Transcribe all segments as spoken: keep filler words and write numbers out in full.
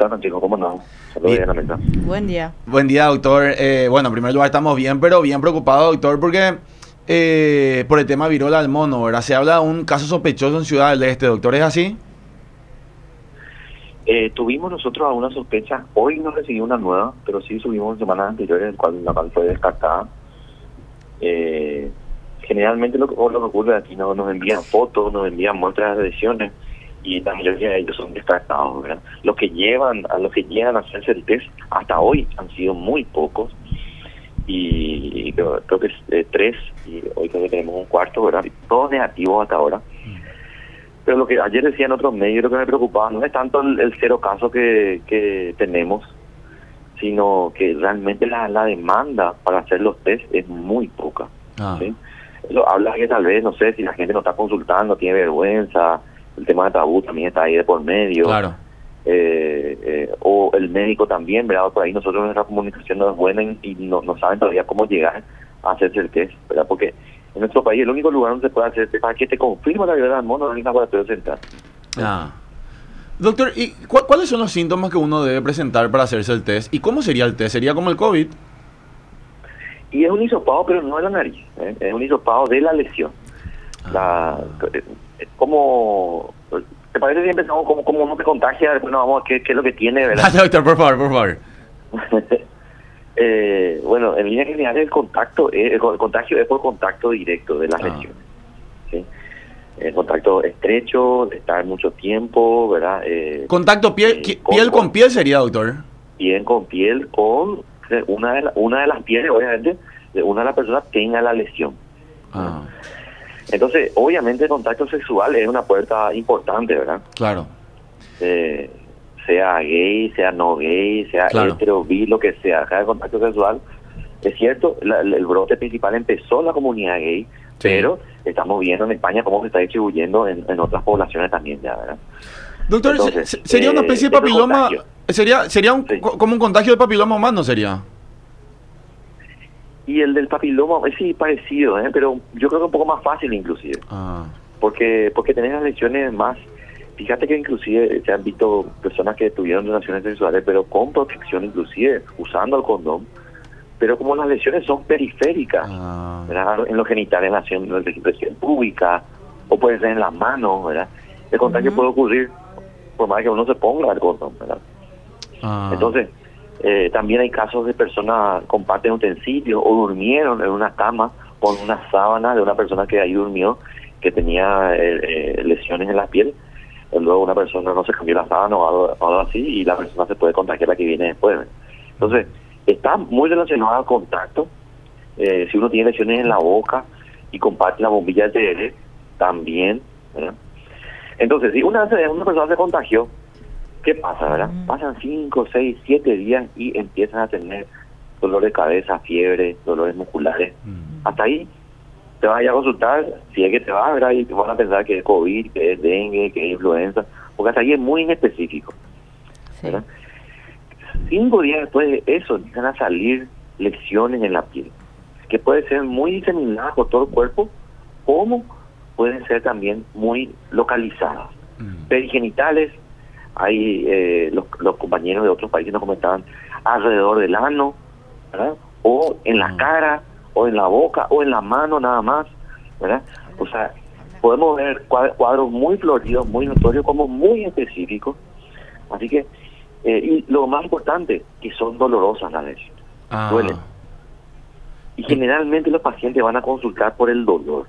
tal, Francisco? ¿Cómo no? Saludos en la mesa. Buen día. Buen día, doctor. Eh, bueno, en primer lugar estamos bien, pero bien preocupados, doctor, porque eh, por el tema virola del mono, ¿verdad? Se habla de un caso sospechoso en Ciudad del Este, doctor, ¿es así? Eh, tuvimos nosotros alguna sospecha. Hoy no recibí una nueva, pero sí subimos en semanas anteriores, el cual, la cual fue descartada. Eh, generalmente lo, lo que ocurre aquí, no, nos envían fotos, nos envían muestras de lesiones y la mayoría de ellos son descartados, ¿verdad? Los que llevan, a los que llegan a hacerse el test hasta hoy han sido muy pocos y, y creo, creo que es eh, tres y hoy creo que tenemos un cuarto, ¿verdad? Todos negativos hasta ahora. Pero lo que ayer decían otros medios, lo que me preocupaba no es tanto el, el cero caso que, que tenemos, sino que realmente la, la demanda para hacer los test es muy poca. Ah. ¿Sí? Eso habla que tal vez, no sé, si la gente no está consultando, tiene vergüenza, el tema de tabú también está ahí de por medio. Claro. Eh, eh, o el médico también, ¿verdad? Por ahí nosotros nuestra comunicación no es buena y no, no saben todavía cómo llegar a hacerse el test, ¿verdad? Porque en nuestro país el único lugar donde se puede hacer este para que te confirma la viruela del mono es el laboratorio central. Ah. Doctor, ¿y cu cuáles son los síntomas que uno debe presentar para hacerse el test? ¿Y cómo sería el test? ¿Sería como el COVID? Y es un hisopado, pero no de la nariz, ¿eh? Es un hisopado de la lesión. La, eh, como, ¿te parece si empezamos como, como uno te contagia? Después nos vamos a qué, qué es lo que tiene, ¿verdad? Ah, doctor, por favor, por favor. eh, bueno, en línea general el contacto, eh, el contagio es por contacto directo de las ah. lesiones. ¿Sí? El contacto estrecho, de estar mucho tiempo, ¿verdad? Eh, ¿Contacto piel, eh, piel con, con piel sería, doctor? Piel con piel con una de, la, una de las pieles, obviamente, de una de las personas tenga la lesión. Ah. Entonces, obviamente el contacto sexual es una puerta importante, ¿verdad? Claro. Eh, sea gay, sea no gay, sea claro. hetero, bi, lo que sea, cada contacto sexual. Es cierto, la, el brote principal empezó en la comunidad gay, sí. Pero estamos viendo en España cómo se está distribuyendo en, en otras poblaciones también ya, ¿verdad? Doctor, Entonces, ¿sería una especie eh, de papiloma? ¿Sería sería un, sí. como un contagio de papiloma humano, sería? Y el del papiloma, sí, parecido, ¿eh? Pero yo creo que un poco más fácil inclusive. Ah. Porque porque tenés las lesiones más... Fíjate que inclusive se han visto personas que tuvieron relaciones sexuales, pero con protección inclusive, usando el condón. Pero como las lesiones son periféricas, ah. ¿verdad? En los genitales, en la región pública, o puede ser en las manos, ¿verdad? El contagio uh-huh. puede ocurrir por más que uno se ponga el condón, ¿verdad? Ah. Entonces... Eh, también hay casos de personas que comparten utensilios o durmieron en una cama con una sábana de una persona que ahí durmió, que tenía eh, eh, lesiones en la piel. Y luego una persona no se cambió la sábana o algo, algo así y la persona se puede contagiar la que viene después. Entonces, está muy relacionado al contacto. Eh, si uno tiene lesiones en la boca y comparte la bombilla de T L, también, ¿verdad? Entonces, si una, una persona se contagió, ¿qué pasa, verdad? Pasan cinco, seis, siete días y empiezan a tener dolor de cabeza, fiebre, dolores musculares. Mm. Hasta ahí te vas a ir a consultar, si es que te vas, ¿verdad? Y te van a pensar que es COVID, que es dengue, que es influenza, porque hasta ahí es muy inespecífico. Sí. ¿Verdad? Cinco días después de eso empiezan a salir lesiones en la piel, que pueden ser muy diseminadas por todo el cuerpo, como pueden ser también muy localizadas. Mm. Perigenitales. Hay eh, los, los compañeros de otros países nos comentaban alrededor del ano, ¿verdad? O en la cara, o en la boca, o en la mano nada más, ¿verdad? O sea, podemos ver cuadros muy floridos, muy notorios, como muy específicos. Así que, eh, y lo más importante, que son dolorosas las lesiones, ah. duelen. Y generalmente los pacientes van a consultar por el dolor.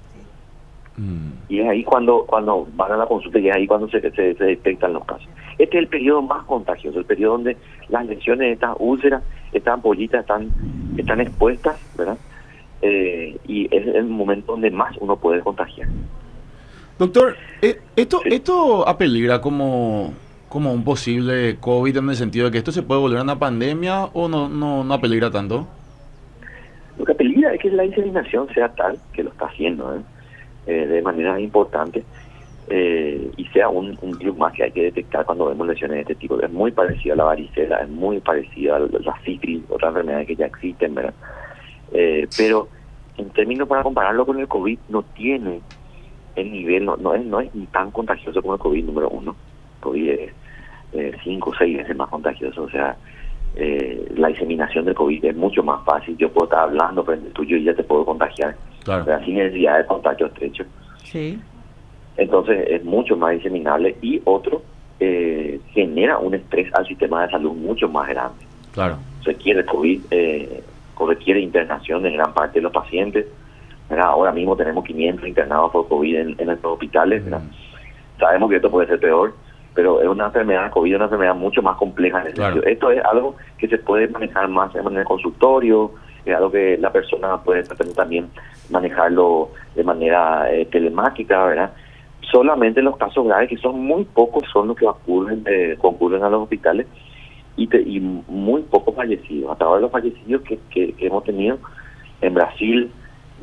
Y es ahí cuando cuando van a la consulta y es ahí cuando se, se, se detectan los casos. Este es el periodo más contagioso, el periodo donde las lesiones de estas úlceras, estas ampollitas están están expuestas, ¿verdad? Eh, y es el momento donde más uno puede contagiar. Doctor, ¿esto sí. esto apeligra como, como un posible COVID en el sentido de que esto se puede volver una pandemia o no no no apeligra tanto? Lo que apeligra es que la diseminación sea tal que lo está haciendo, ¿eh? Eh, de manera importante eh, y sea un, un virus más que hay que detectar cuando vemos lesiones de este tipo. Es muy parecido a la varicela, es muy parecido a la sífilis, otras enfermedades que ya existen, ¿verdad? Eh, pero en términos para compararlo con el COVID, no tiene el nivel, no, no es no es ni tan contagioso como el COVID número uno. COVID es eh, cinco o seis veces más contagioso. O sea, eh, la diseminación del COVID es mucho más fácil. Yo puedo estar hablando frente tuyo y ya te puedo contagiar, Claro. o sea, sin necesidad de contacto estrecho. Sí. Entonces es mucho más diseminable y otro, eh, genera un estrés al sistema de salud mucho más grande. Claro. Requiere COVID, eh, requiere internación de gran parte de los pacientes, ¿verdad? Ahora mismo tenemos quinientos internados por COVID en, en nuestros hospitales, ¿verdad? Mm. Sabemos que esto puede ser peor, pero es una enfermedad, COVID es una enfermedad mucho más compleja en ese Claro. sentido. Esto es algo que se puede manejar más en el consultorio, es algo que la persona puede también manejarlo de manera eh, telemática, ¿verdad? Solamente los casos graves, que son muy pocos, son los que ocurren, eh, concurren a los hospitales, y, te, y muy pocos fallecidos. Hasta ahora los fallecidos que, que, que hemos tenido en Brasil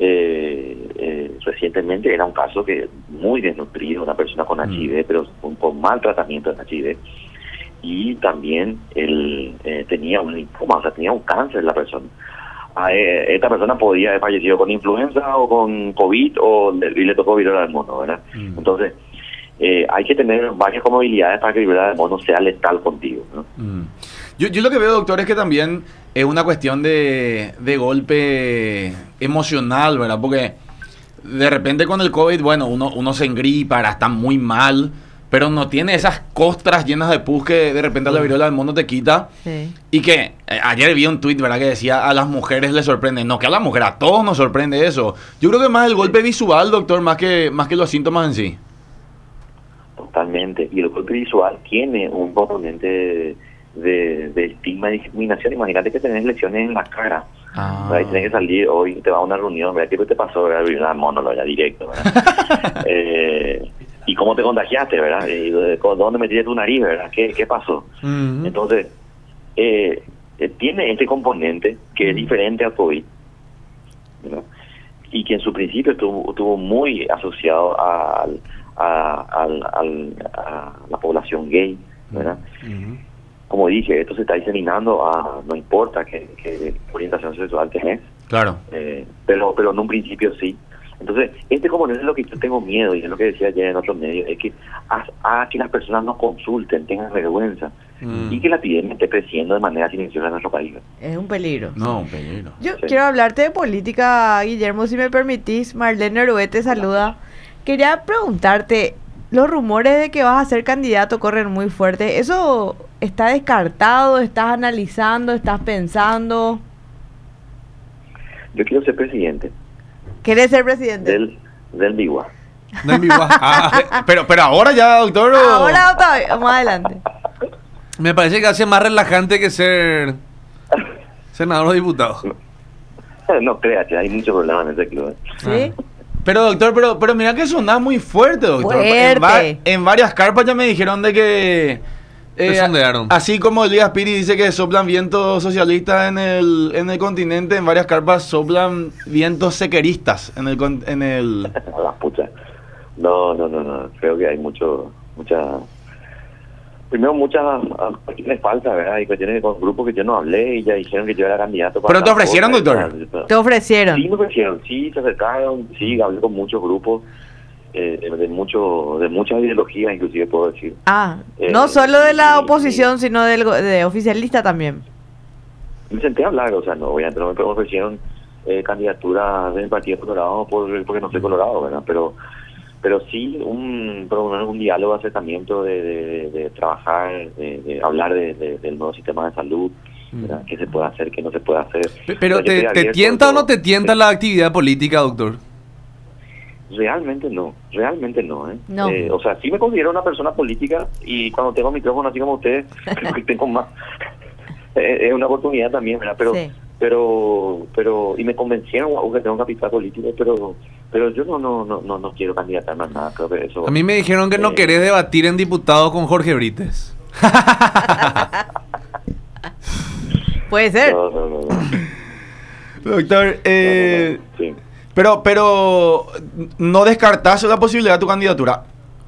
eh, eh, recientemente era un caso que muy desnutrido, una persona con H I V, mm. pero con, con mal tratamiento de H I V, y también él eh, tenía un linfoma, o sea, tenía un cáncer la persona. A, eh, esta persona podía haber fallecido con influenza o con COVID o le, y le tocó viruela del mono, ¿verdad? Mm. Entonces, eh, hay que tener varias comorbilidades para que viruela del mono sea letal contigo, ¿no? Mm. Yo, yo lo que veo, doctor, es que también es una cuestión de, de golpe emocional, ¿verdad? Porque de repente con el COVID, bueno, uno, uno se engripa, está muy mal, pero no tiene esas costras llenas de pus que de repente la viruela del mono te quita. Sí. Y que eh, ayer vi un tuit, ¿verdad?, que decía a las mujeres les sorprende. No, que a las mujeres, a todos nos sorprende eso. Yo creo que más el golpe visual, doctor, más que, más que los síntomas en sí. Totalmente. Y el golpe visual tiene un componente de, de, de estigma y discriminación. Imagínate que tenés lesiones en la cara. Ah. Ahí tenés que salir hoy, te vas a una reunión, ¿verdad? ¿Qué te pasó? ¿Verdad? Viruela del mono, ya directo, ¿verdad? eh... ¿Y cómo te contagiaste, verdad? ¿Y dónde metiste tu nariz, verdad? ¿Qué, qué pasó? Uh-huh. Entonces, eh, eh, tiene este componente que uh-huh. es diferente al COVID, ¿verdad? Y que en su principio estuvo, estuvo muy asociado a, a, a, a, a la población gay, ¿verdad? Uh-huh. Como dije, esto se está diseminando a, no importa qué, qué orientación sexual tenés. Claro. Eh, pero, pero en un principio sí. Entonces, este componente es lo que yo tengo miedo, y es lo que decía ayer en otros medios, es que haga que las personas no consulten, tengan vergüenza, mm. y que la epidemia esté creciendo de manera silenciosa en nuestro país. Es un peligro. No, un peligro. Yo sí. quiero hablarte de política, Guillermo, si me permitís. Marlene Orué te saluda. Quería preguntarte, los rumores de que vas a ser candidato corren muy fuerte. ¿Eso está descartado? ¿Estás analizando? ¿Estás pensando? Yo quiero ser presidente. ¿Querés ser presidente? Del, del Biguá. Del Biguá. Ah, pero, pero ahora ya, doctor. ¿O? Ahora todavía, más adelante. Me parece que hace más relajante que ser senador o diputado. No, no creas, hay muchos problemas en ese club. ¿Sí? Ah. Pero, doctor, pero, pero mira que sonaba muy fuerte, doctor. Fuerte. En, va, en varias carpas ya me dijeron de que... Eh, así como Elías Piri dice que soplan vientos socialistas en el en el continente, en varias carpas soplan vientos sequeristas en el en el las puchas. No, no, no, no, creo que hay mucho mucha primero muchas cuestiones falsas, ¿verdad? Y cuestiones con grupos que yo no hablé y ya dijeron que yo era candidato para... ¿Pero te ofrecieron, doctor? ¿Te ofrecieron? Sí, me ofrecieron, sí, se acercaron, sí, hablé con muchos grupos. Eh, de mucho de muchas ideologías, inclusive puedo decir. Ah, eh, no solo de la y, oposición, y, sino del de oficialista también. Me senté a hablar, o sea, no, obviamente no me ofrecieron eh, candidatura del Partido Colorado por, porque no soy colorado, ¿verdad? Pero pero sí un un diálogo, acercamiento de, de, de, de trabajar, de, de hablar de, de, del nuevo sistema de salud, ¿verdad? ¿Qué se puede hacer, qué no se puede hacer? Pero, ¿te, te tienta o no te tienta sí. la actividad política, doctor? Realmente no, realmente no, ¿eh? No. Eh, o sea, sí me considero una persona política y cuando tengo micrófono así como ustedes, creo que tengo más. eh, es una oportunidad también, ¿verdad? Pero, sí. pero, pero, y me convencieron que tengo capital político, pero, pero yo no, no, no, no, no quiero candidatarme a nada, creo que eso. A mí me dijeron que eh, no querés debatir en diputado con Jorge Brites. Puede ser. No, no, no, no. Doctor, eh... No, no, no. Sí. Pero, pero, ¿no descartás la posibilidad de tu candidatura?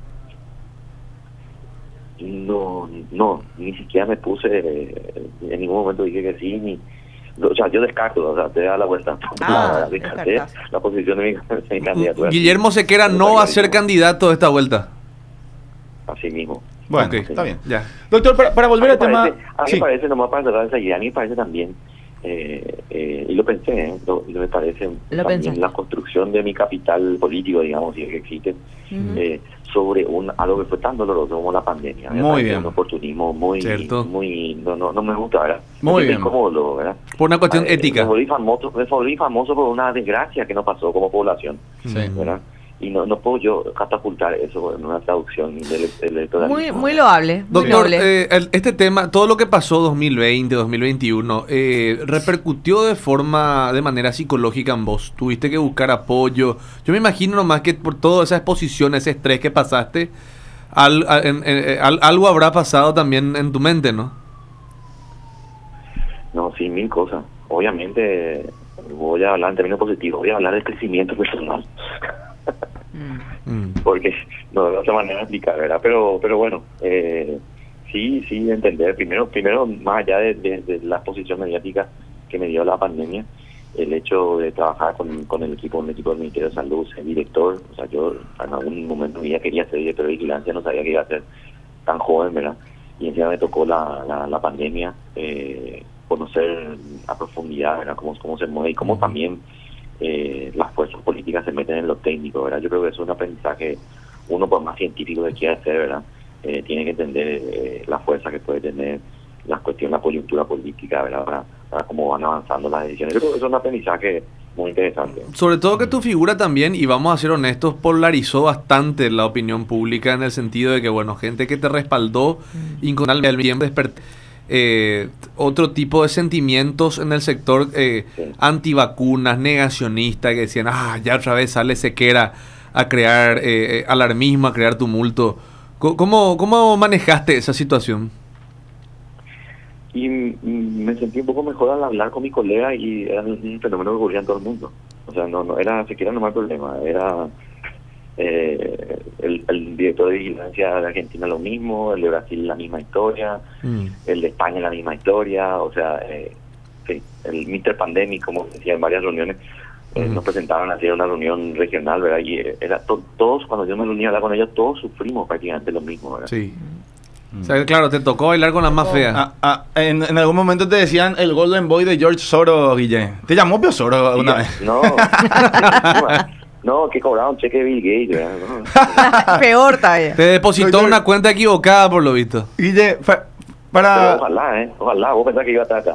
No, no, ni siquiera me puse, eh, en ningún momento dije que sí, ni, o sea, yo descarto, o sea, te da la vuelta. Ah, la, descarté descartas. La posición de mi, de mi candidatura. Guillermo Sequera no va a ser candidato esta vuelta. Así mismo, Bueno, Ok, está bien. Ya. Doctor, para, para volver a al mí me tema... parece, a mí Sí. me parece, nomás para cerrar esa idea, a mí me parece también, eh, eh, y lo pensé, ¿eh? lo, y me parece Lo también pensaste. la construcción de mi capital político, digamos, si es que existe, Ujú. eh, sobre un algo que fue tan doloroso como la pandemia. Me Muy parece bien. un oportunismo muy, Cierto. muy, no, no, no me gusta, ¿verdad? Muy Me siento bien. incómodo, ¿verdad? Por una cuestión Eh, ética. Me volví famoso, me volví famoso por una desgracia que nos pasó como población, Sí. ¿verdad? Y no, no puedo yo catapultar eso en una traducción del electoralismo. Muy, muy loable. Muy Doctor, noble. eh, el- este tema, todo lo que pasó dos mil veinte, dos mil veintiuno, eh, repercutió de forma, de manera psicológica en vos. Tuviste que buscar apoyo. Yo me imagino nomás que por toda esa exposición, ese estrés que pasaste, al- a- en- en- al- algo habrá pasado también en tu mente, ¿no? No, sí, mil cosas. Obviamente, voy a hablar en términos positivos, voy a hablar del crecimiento personal. Mm. Mm. Porque no de otra manera de explicar, ¿verdad? Pero pero bueno, eh, sí, sí, entender. Primero, primero más allá de, de, de la exposición mediática que me dio la pandemia, el hecho de trabajar con, con el equipo, un equipo del Ministerio de Salud, ser director, o sea, yo en algún momento ya quería ser director de vigilancia, no sabía que iba a ser tan joven, ¿verdad? Y encima me tocó la, la, la pandemia, eh, conocer a profundidad, ¿verdad? Cómo, cómo se mueve y cómo también eh, las fuerzas políticas se meten en lo técnico, ¿verdad? Yo creo que es un aprendizaje, uno por más científico que quiera ser, ¿verdad? Eh, tiene que entender eh, la fuerza que puede tener la cuestión, la coyuntura política, ¿verdad? Para, para cómo van avanzando las decisiones. Yo creo que es un aprendizaje muy interesante. Sobre todo que tu figura también, y vamos a ser honestos, polarizó bastante la opinión pública en el sentido de que, bueno, gente que te respaldó incondicionalmente despertó eh, otro tipo de sentimientos en el sector eh, Sí. antivacunas, negacionista, que decían, ah, ya otra vez sale Sequera a crear eh, alarmismo, a crear tumulto. Co- ¿Cómo, cómo manejaste esa situación? Y mm, me sentí un poco mejor al hablar con mi colega y era un fenómeno que ocurría en todo el mundo. O sea, no, no era siquiera no más problema, era eh, el, el director de vigilancia de Argentina lo mismo, el de Brasil la misma historia, Mm. el de España la misma historia, o sea, eh, sí, el mister Pandemic, como decía en varias reuniones, eh, Ujú. nos presentaban así en una reunión regional, ¿verdad? Y eh, era to- todos, cuando yo me reuní a hablar con ellos, todos sufrimos prácticamente lo mismo, ¿verdad? Sí. O sea, claro, te tocó bailar con la más fea. Ah, ah, en, en algún momento te decían el Golden Boy de George Soros, Guille. ¿Te llamó Pio Soros alguna vez? No, no, que cobraba un cheque de Bill Gates, ¿verdad? No. Peor todavía. Te depositó Doctor- una cuenta equivocada, por lo visto. Guille, fa- Pero para... ojalá, ¿eh? Ojalá, vos pensás que iba a estar acá.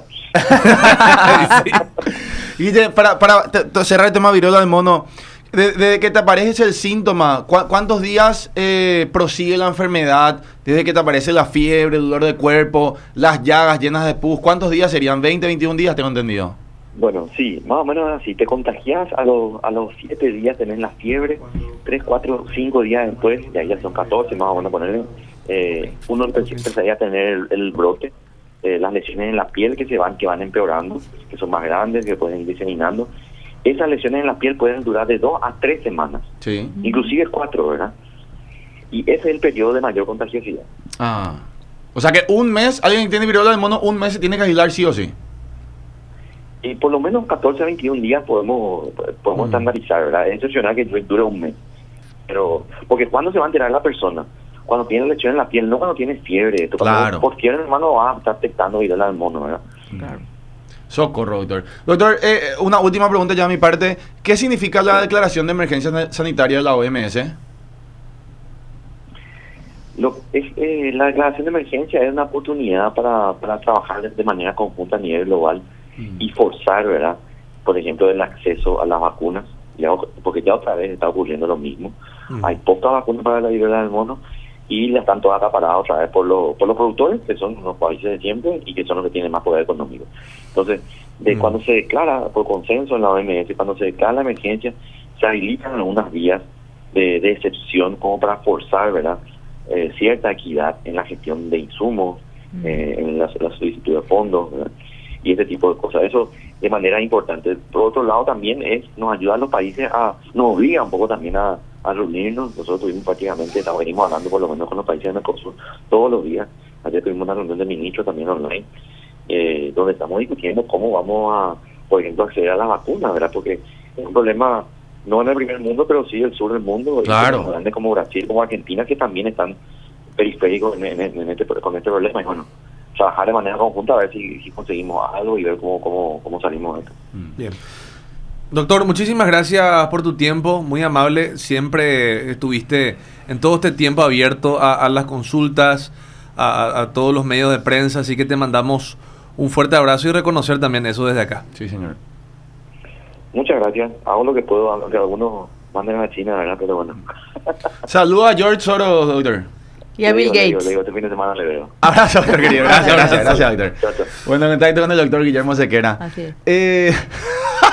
Guille, para, para te- te- cerrar el tema viruela del mono, de- desde que te aparece el síntoma, ¿cu- ¿cuántos días eh, prosigue la enfermedad? Desde que te aparece la fiebre, el dolor de cuerpo, las llagas llenas de pus, ¿cuántos días serían? veinte, veintiún días, tengo entendido. Bueno, sí, más o menos así. Te contagias a los a los siete días, tenés la fiebre, tres, cuatro, cinco días después, y ahí ya son catorce, más o menos ponerle, eh, uno empe- empezaría a tener el, el brote, eh, las lesiones en la piel que se van, que van empeorando, que son más grandes, que pueden ir diseminando. Esas lesiones en la piel pueden durar de dos a tres semanas, Sí. inclusive cuatro, ¿verdad? Y ese es el periodo de mayor contagiosidad. Ah. O sea que un mes, alguien que tiene viruela del mono, un mes se tiene que aislar sí o sí. Y por lo menos catorce a veintiún días podemos podemos Mm. estandarizar, ¿verdad? Es excepcional que dure un mes. Pero, porque ¿cuándo se va a enterar la persona? Cuando tiene lesión en la piel, no cuando tiene fiebre. Esto, cuando- Claro. Por fiebre, hermano, va a estar detectando viruela del mono, ¿verdad? Claro. Socorro, doctor. Doctor, eh, una última pregunta ya a mi parte. ¿Qué significa la declaración de emergencia na- sanitaria de la O M S? Lo, es, eh, la declaración de emergencia es una oportunidad para, para trabajar de, de manera conjunta a nivel global y forzar, ¿verdad? Por ejemplo, el acceso a las vacunas, ya, o- porque ya otra vez está ocurriendo lo mismo. Mm. Hay pocas vacunas para la viruela del mono y las están todas acaparadas otra vez por, los por los productores, que son los países de siempre y que son los que tienen más poder económico. Entonces, de Mm. cuando se declara por consenso en la O M S, cuando se declara la emergencia, se habilitan algunas vías de, de excepción como para forzar, ¿verdad? Eh, cierta equidad en la gestión de insumos, Mm. eh, en la, la solicitud de fondos, ¿verdad? Y ese tipo de cosas. Eso de manera importante. Por otro lado, también es nos ayuda a los países a, nos obliga un poco también a, a reunirnos. Nosotros tuvimos prácticamente, estamos, venimos hablando por lo menos con los países de Mercosur todos los días. Ayer tuvimos una reunión de ministros también online, eh, donde estamos discutiendo cómo vamos a, por ejemplo, acceder a las vacunas, ¿verdad? Porque es un problema no en el primer mundo, pero sí el sur del mundo, y Claro. países grandes como Brasil, como Argentina, que también están periférico en, en, en este, con este problema. Y bueno, trabajar de manera conjunta a ver si, si conseguimos algo y ver cómo, cómo, cómo salimos de esto. Bien. Doctor, muchísimas gracias por tu tiempo, muy amable. Siempre estuviste en todo este tiempo abierto a, a las consultas, a, a todos los medios de prensa, así que te mandamos un fuerte abrazo y reconocer también eso desde acá. Sí, señor. Muchas gracias. Hago lo que puedo, aunque algunos manden a China, ¿verdad? Pero bueno. Saludos a George Soros, doctor. Y a Le Bill digo, le digo, Gates. le digo, este fin de semana le veo. Abrazo, doctor querido. Gracias, gracias, gracias, doctor. Chao, chao. Bueno, en contacto con el doctor Guillermo Sequera. Así es. Eh...